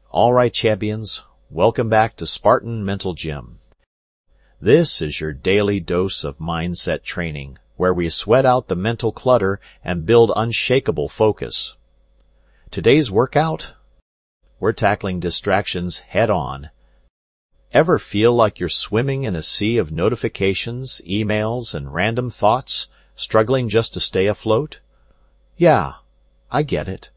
All right, champions, welcome back to Spartan Mental Gym. This is your daily dose of mindset training, where we sweat out the mental clutter and build unshakable focus. Today's workout? We're tackling distractions head-on. Ever feel like you're swimming in a sea of notifications, emails, and random thoughts, struggling just to stay afloat? Yeah, I get it.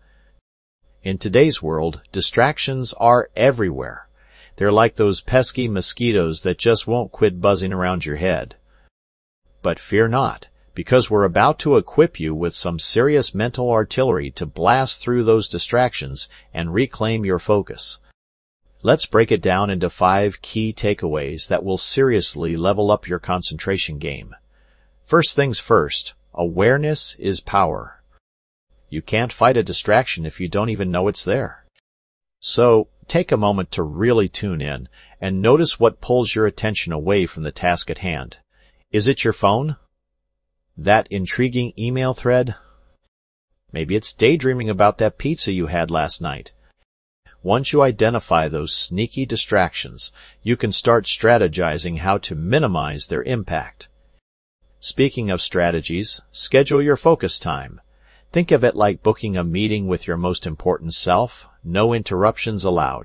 In today's world, distractions are everywhere. They're like those pesky mosquitoes that just won't quit buzzing around your head. But fear not, because we're about to equip you with some serious mental artillery to blast through those distractions and reclaim your focus. Let's break it down into 5 key takeaways that will seriously level up your concentration game. First things first, awareness is power. You can't fight a distraction if you don't even know it's there. So, take a moment to really tune in and notice what pulls your attention away from the task at hand. Is it your phone? That intriguing email thread? Maybe it's daydreaming about that pizza you had last night. Once you identify those sneaky distractions, you can start strategizing how to minimize their impact. Speaking of strategies, schedule your focus time. Think of it like booking a meeting with your most important self, no interruptions allowed.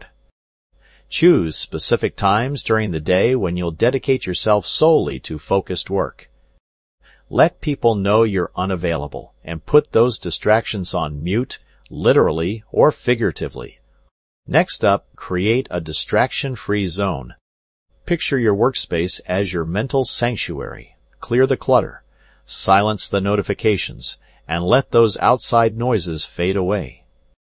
Choose specific times during the day when you'll dedicate yourself solely to focused work. Let people know you're unavailable and put those distractions on mute, literally or figuratively. Next up, create a distraction-free zone. Picture your workspace as your mental sanctuary. Clear the clutter, silence the notifications, and let those outside noises fade away.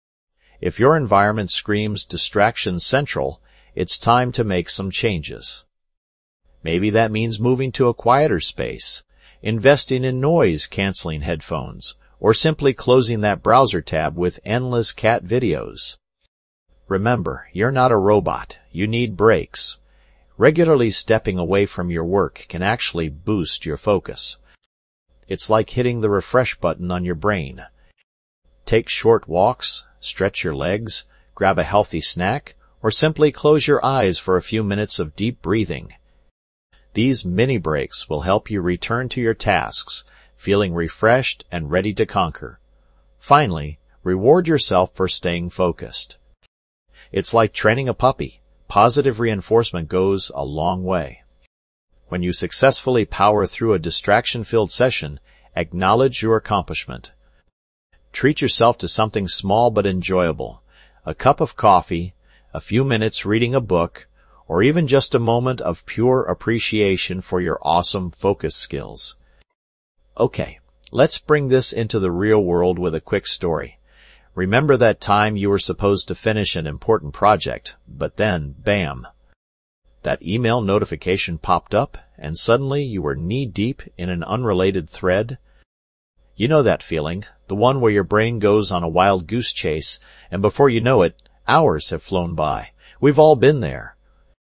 If your environment screams distraction central, it's time to make some changes. Maybe that means moving to a quieter space, investing in noise-canceling headphones, or simply closing that browser tab with endless cat videos. Remember, you're not a robot. You need breaks. Regularly stepping away from your work can actually boost your focus. It's like hitting the refresh button on your brain. Take short walks, stretch your legs, grab a healthy snack, or simply close your eyes for a few minutes of deep breathing. These mini breaks will help you return to your tasks, feeling refreshed and ready to conquer. Finally, reward yourself for staying focused. It's like training a puppy. Positive reinforcement goes a long way. When you successfully power through a distraction-filled session, acknowledge your accomplishment. Treat yourself to something small but enjoyable. A cup of coffee, a few minutes reading a book, or even just a moment of pure appreciation for your awesome focus skills. Okay, let's bring this into the real world with a quick story. Remember that time you were supposed to finish an important project, but then, bam! That email notification popped up, and suddenly you were knee-deep in an unrelated thread. You know that feeling, the one where your brain goes on a wild goose chase, and before you know it, hours have flown by. We've all been there.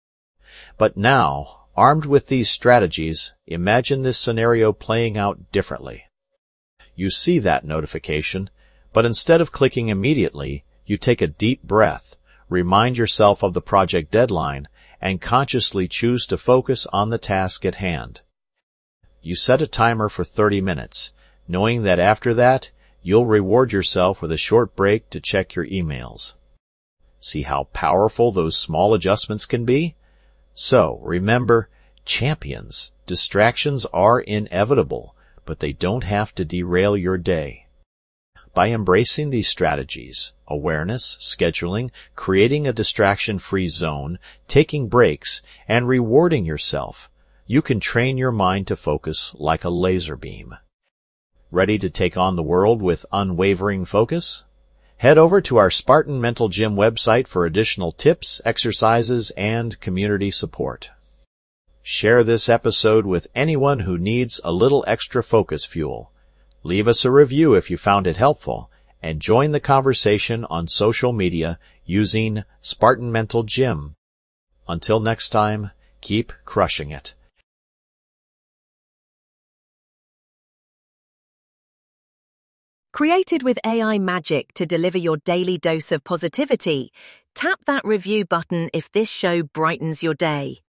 But now, armed with these strategies, imagine this scenario playing out differently. You see that notification, but instead of clicking immediately, you take a deep breath, remind yourself of the project deadline, and consciously choose to focus on the task at hand. You set a timer for 30 minutes, knowing that after that, you'll reward yourself with a short break to check your emails. See how powerful those small adjustments can be? So, remember, champions, distractions are inevitable, but they don't have to derail your day. By embracing these strategies, awareness, scheduling, creating a distraction-free zone, taking breaks, and rewarding yourself, you can train your mind to focus like a laser beam. Ready to take on the world with unwavering focus? Head over to our Spartan Mental Gym website for additional tips, exercises, and community support. Share this episode with anyone who needs a little extra focus fuel. Leave us a review if you found it helpful, and join the conversation on social media using Spartan Mental Gym. Until next time, keep crushing it. Created with AI magic to deliver your daily dose of positivity, Tap that review button if this show brightens your day.